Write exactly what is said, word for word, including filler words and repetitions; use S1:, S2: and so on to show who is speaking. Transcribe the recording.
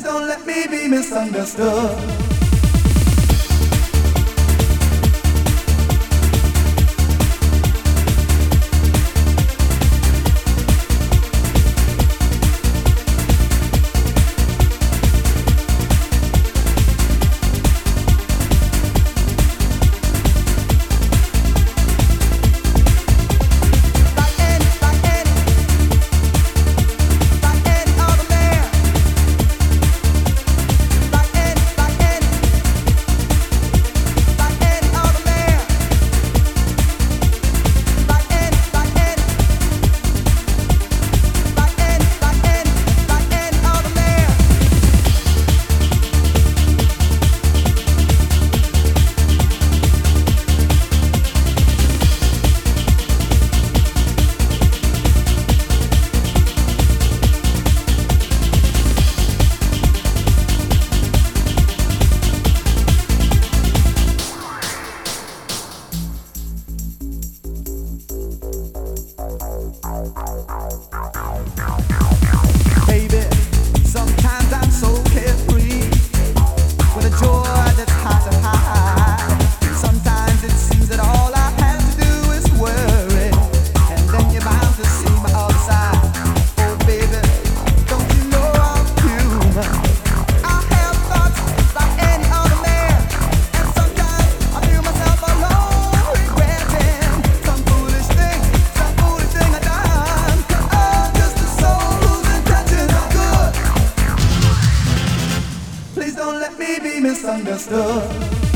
S1: don't let me be misunderstood. Baby, sometimes I'm so carefree with a joy that's hard to hide. Sometimes it seems that all I have to do is worry, and then you're bound to see my other side. Oh baby, don't you know I'm human? I have thoughts like any other man, and sometimes I feel myself alone, regretting some foolish thing, some foolish thing I done. I'm just a soul whose intentions are good. Please don't let me be misunderstood.